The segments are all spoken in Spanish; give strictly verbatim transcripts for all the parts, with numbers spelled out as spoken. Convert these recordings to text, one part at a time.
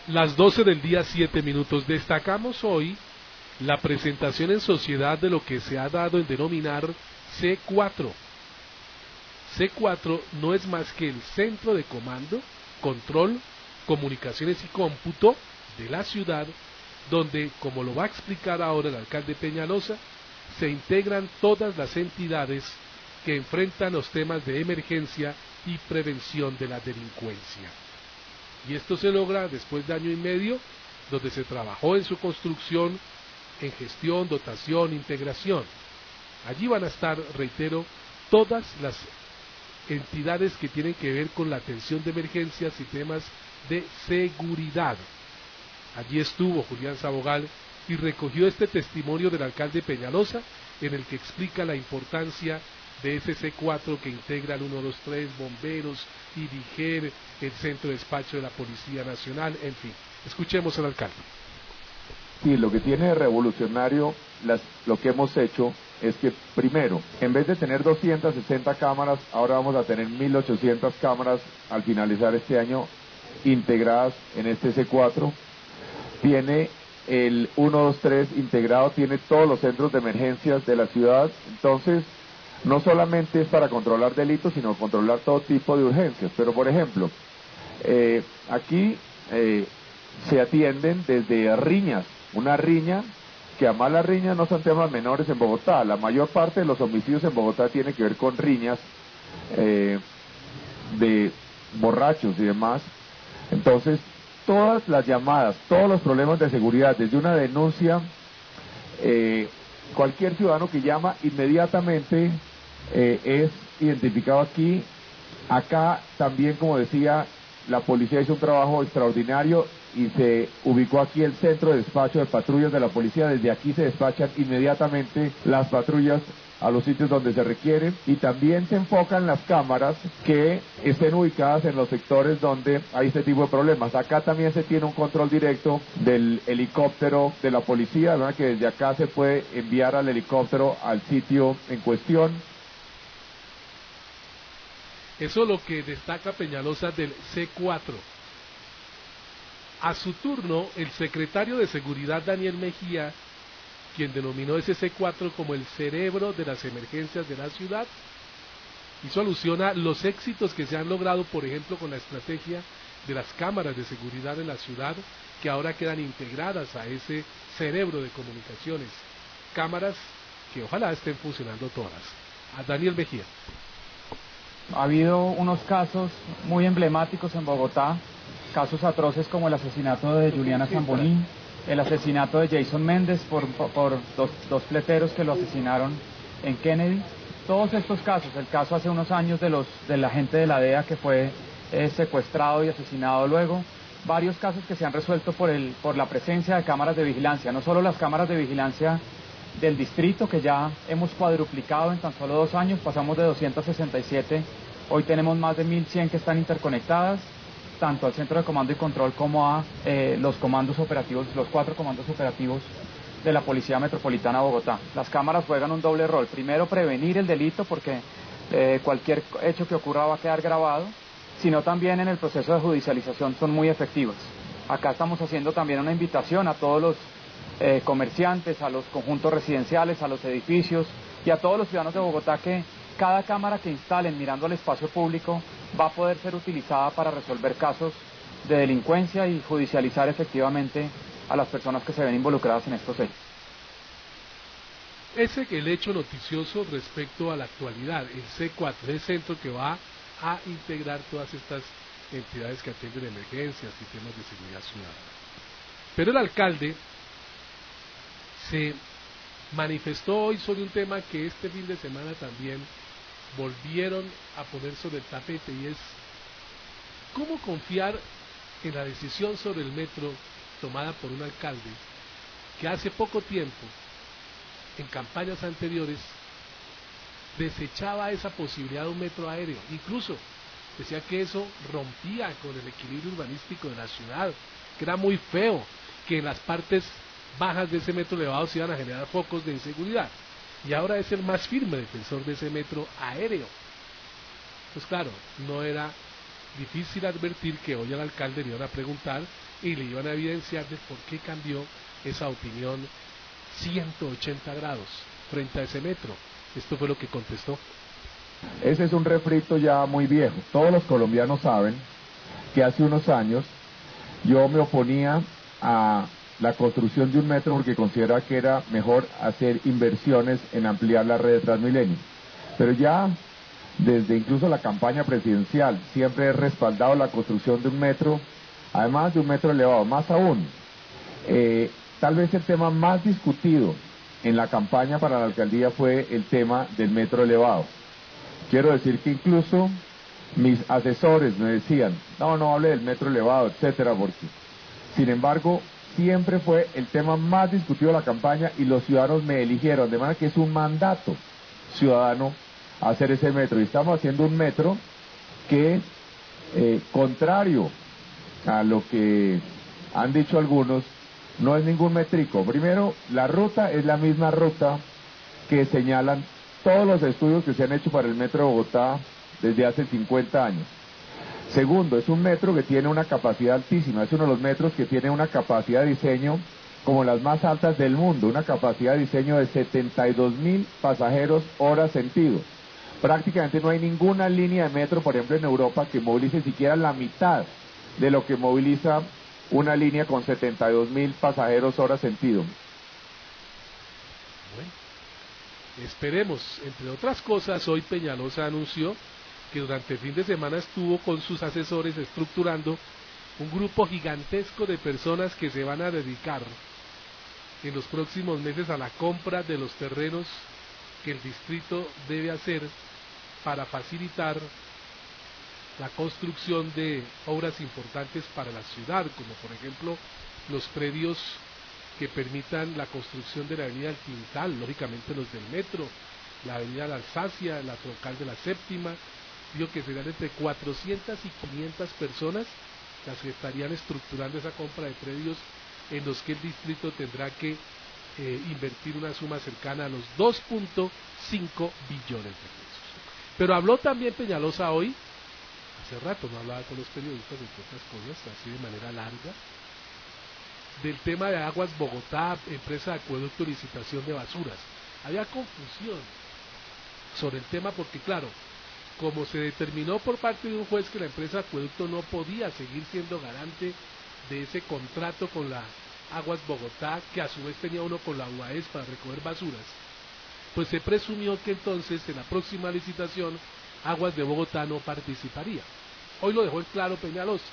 Las doce del día, siete minutos. Destacamos hoy la presentación en sociedad de lo que se ha dado en denominar C cuatro. C cuatro no es más que el centro de comando, control, comunicaciones y cómputo de la ciudad, donde, como lo va a explicar ahora el alcalde Peñalosa, se integran todas las entidades que enfrentan los temas de emergencia y prevención de la delincuencia. Y esto se logra después de año y medio, donde se trabajó en su construcción, en gestión, dotación, integración. Allí van a estar, reitero, todas las entidades que tienen que ver con la atención de emergencias y temas de seguridad. Allí estuvo Julián Sabogal y recogió este testimonio del alcalde Peñalosa, en el que explica la importancia de ese C cuatro que integra el uno dos tres, bomberos, I D I G E R, el centro de despacho de la Policía Nacional, en fin. Escuchemos al alcalde. Sí, lo que tiene de revolucionario las, lo que hemos hecho es que, primero, en vez de tener doscientas sesenta cámaras, ahora vamos a tener mil ochocientas cámaras al finalizar este año integradas en este C cuatro. Tiene el uno dos tres integrado, tiene todos los centros de emergencias de la ciudad. Entonces, no solamente es para controlar delitos, sino controlar todo tipo de urgencias. Pero, por ejemplo, eh, aquí eh, se atienden desde riñas. Una riña, que además las riñas no son temas menores en Bogotá. La mayor parte de los homicidios en Bogotá tiene que ver con riñas eh, de borrachos y demás. Entonces, todas las llamadas, todos los problemas de seguridad, desde una denuncia, eh, cualquier ciudadano que llama inmediatamente eh, es identificado aquí. Acá también, como decía, la policía hizo un trabajo extraordinario y se ubicó aquí el centro de despacho de patrullas de la policía. Desde aquí se despachan inmediatamente las patrullas a los sitios donde se requieren, y también se enfocan las cámaras que estén ubicadas en los sectores donde hay este tipo de problemas. Acá también se tiene un control directo del helicóptero de la policía, ¿verdad? Que desde acá se puede enviar al helicóptero al sitio en cuestión. Eso es lo que destaca Peñalosa del C cuatro. A su turno, el secretario de Seguridad, Daniel Mejía, quien denominó ese C cuatro como el cerebro de las emergencias de la ciudad, hizo alusión a los éxitos que se han logrado, por ejemplo, con la estrategia de las cámaras de seguridad en la ciudad, que ahora quedan integradas a ese cerebro de comunicaciones. Cámaras que ojalá estén funcionando todas. A Daniel Mejía. Ha habido unos casos muy emblemáticos en Bogotá, casos atroces como el asesinato de Juliana Zamboní, el asesinato de Jason Méndez por, por, por dos, dos fleteros que lo asesinaron en Kennedy. Todos estos casos, el caso hace unos años de los del agente de la D E A que fue eh, secuestrado y asesinado luego, varios casos que se han resuelto por, el, por la presencia de cámaras de vigilancia, no solo las cámaras de vigilancia del distrito, que ya hemos cuadruplicado en tan solo dos años, pasamos de doscientas sesenta y siete, hoy tenemos más de mil cien que están interconectadas, tanto al centro de comando y control como a eh, los comandos operativos, los cuatro comandos operativos de la Policía Metropolitana de Bogotá. Las cámaras juegan un doble rol: primero, prevenir el delito, porque eh, cualquier hecho que ocurra va a quedar grabado, sino también en el proceso de judicialización son muy efectivas. Acá estamos haciendo también una invitación a todos los eh, comerciantes, a los conjuntos residenciales, a los edificios y a todos los ciudadanos de Bogotá que cada cámara que instalen mirando al espacio público va a poder ser utilizada para resolver casos de delincuencia y judicializar efectivamente a las personas que se ven involucradas en estos hechos. Ese es el hecho noticioso respecto a la actualidad, el C cuatro, el centro que va a integrar todas estas entidades que atienden emergencias y temas de seguridad ciudadana. Pero el alcalde se manifestó hoy sobre un tema que este fin de semana también volvieron a poner sobre el tapete, y es cómo confiar en la decisión sobre el metro tomada por un alcalde que hace poco tiempo, en campañas anteriores, desechaba esa posibilidad de un metro aéreo. Incluso decía que eso rompía con el equilibrio urbanístico de la ciudad, que era muy feo, que en las partes bajas de ese metro elevado se iban a generar focos de inseguridad. Y ahora es el más firme defensor de ese metro aéreo. Pues claro, no era difícil advertir que hoy al alcalde le iban a preguntar y le iban a evidenciar de por qué cambió esa opinión ciento ochenta grados frente a ese metro. Esto fue lo que contestó. Ese es un refrito ya muy viejo. Todos los colombianos saben que hace unos años yo me oponía a la construcción de un metro porque consideraba que era mejor hacer inversiones en ampliar la red de Transmilenio. Pero ya desde incluso la campaña presidencial siempre he respaldado la construcción de un metro, además de un metro elevado. Más aún, eh, tal vez el tema más discutido en la campaña para la alcaldía fue el tema del metro elevado. Quiero decir que incluso mis asesores me decían, no, no hable del metro elevado, etcétera, porque, sin embargo, siempre fue el tema más discutido de la campaña y los ciudadanos me eligieron, de manera que es un mandato ciudadano hacer ese metro. Y estamos haciendo un metro que, eh, contrario a lo que han dicho algunos, no es ningún metrico. Primero, la ruta es la misma ruta que señalan todos los estudios que se han hecho para el metro de Bogotá desde hace cincuenta años. Segundo, es un metro que tiene una capacidad altísima, es uno de los metros que tiene una capacidad de diseño como las más altas del mundo, una capacidad de diseño de setenta y dos mil pasajeros hora sentido. Prácticamente no hay ninguna línea de metro, por ejemplo en Europa, que movilice siquiera la mitad de lo que moviliza una línea con setenta y dos mil pasajeros hora sentido. Bueno, esperemos. Entre otras cosas, hoy Peñalosa anunció que durante el fin de semana estuvo con sus asesores estructurando un grupo gigantesco de personas que se van a dedicar en los próximos meses a la compra de los terrenos que el distrito debe hacer para facilitar la construcción de obras importantes para la ciudad, como por ejemplo los predios que permitan la construcción de la avenida del Quintal, lógicamente los del metro, la avenida de la Alsacia, la troncal de la Séptima. Digo que serán entre cuatrocientas y quinientas personas las que estarían estructurando esa compra de predios en los que el distrito tendrá que eh, invertir una suma cercana a los dos punto cinco billones de pesos. Pero habló también Peñalosa hoy, hace rato no hablaba con los periodistas, entre otras cosas, así de manera larga, del tema de Aguas Bogotá, empresa de acueducto y licitación de basuras. Había confusión sobre el tema porque, claro, como se determinó por parte de un juez que la empresa de acueducto no podía seguir siendo garante de ese contrato con la Aguas Bogotá, que a su vez tenía uno con la U A E S para recoger basuras, pues se presumió que entonces en la próxima licitación Aguas de Bogotá no participaría. Hoy lo dejó en claro Peñalosa,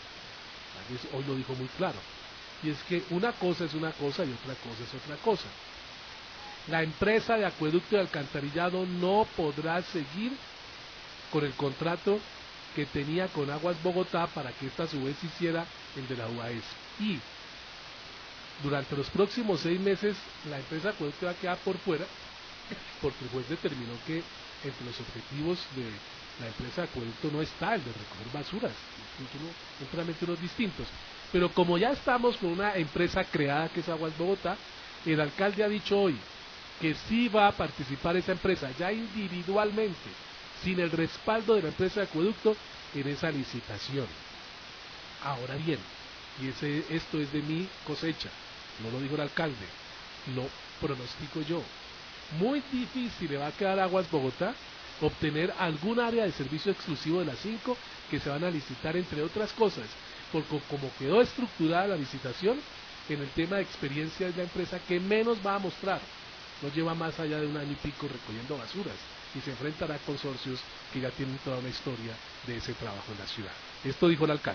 hoy lo dijo muy claro, y es que una cosa es una cosa y otra cosa es otra cosa. La empresa de acueducto y alcantarillado no podrá seguir con el contrato que tenía con Aguas Bogotá para que esta a su vez hiciera el de la U A E S. Y durante los próximos seis meses la empresa de acueducto va a quedar por fuera, porque el juez determinó que entre los objetivos de la empresa de acueducto no está el de recoger basuras, son totalmente unos distintos. Pero como ya estamos con una empresa creada que es Aguas Bogotá, el alcalde ha dicho hoy que sí va a participar esa empresa, ya individualmente, sin el respaldo de la empresa de acueducto, en esa licitación. Ahora bien, y ese, esto es de mi cosecha, no lo dijo el alcalde, lo pronostico yo, muy difícil le va a quedar a Aguas Bogotá obtener algún área de servicio exclusivo de las cinco que se van a licitar, entre otras cosas, porque como quedó estructurada la licitación, en el tema de experiencia es la empresa que menos va a mostrar, no lleva más allá de un año y pico recogiendo basuras, y se enfrentará a consorcios que ya tienen toda una historia de ese trabajo en la ciudad. Esto dijo el alcalde.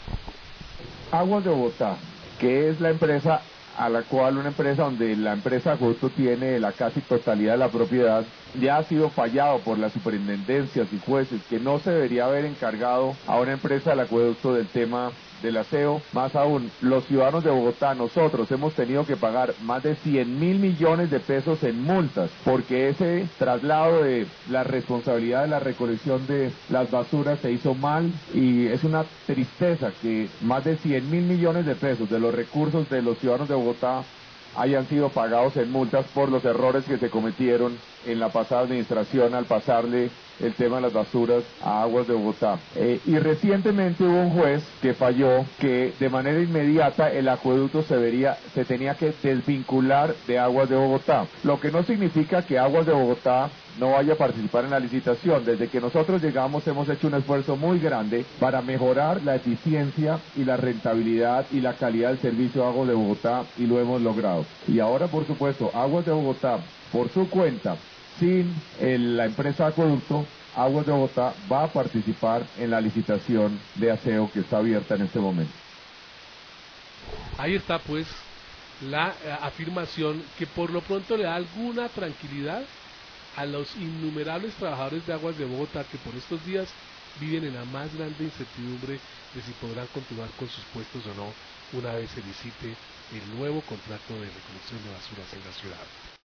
Aguas de Bogotá, que es la empresa a la cual una empresa donde la empresa acueducto tiene la casi totalidad de la propiedad, ya ha sido fallado por las superintendencias y jueces que no se debería haber encargado a una empresa del acueducto del tema del aseo. Más aún, los ciudadanos de Bogotá, nosotros hemos tenido que pagar más de cien mil millones de pesos en multas porque ese traslado de la responsabilidad de la recolección de las basuras se hizo mal, y es una tristeza que más de cien mil millones de pesos de los recursos de los ciudadanos de Bogotá hayan sido pagados en multas por los errores que se cometieron en la pasada administración al pasarle el tema de las basuras a Aguas de Bogotá. Eh, y recientemente hubo un juez que falló que de manera inmediata el acueducto se vería, se tenía que desvincular de Aguas de Bogotá, lo que no significa que Aguas de Bogotá no vaya a participar en la licitación. Desde que nosotros llegamos hemos hecho un esfuerzo muy grande para mejorar la eficiencia y la rentabilidad y la calidad del servicio de Aguas de Bogotá y lo hemos logrado. Y ahora, por supuesto, Aguas de Bogotá, por su cuenta, sin el, la empresa Acueducto, Aguas de Bogotá va a participar en la licitación de aseo que está abierta en este momento. Ahí está pues la eh, afirmación que por lo pronto le da alguna tranquilidad a los innumerables trabajadores de Aguas de Bogotá que por estos días viven en la más grande incertidumbre de si podrán continuar con sus puestos o no una vez se licite el nuevo contrato de recolección de basuras en la ciudad.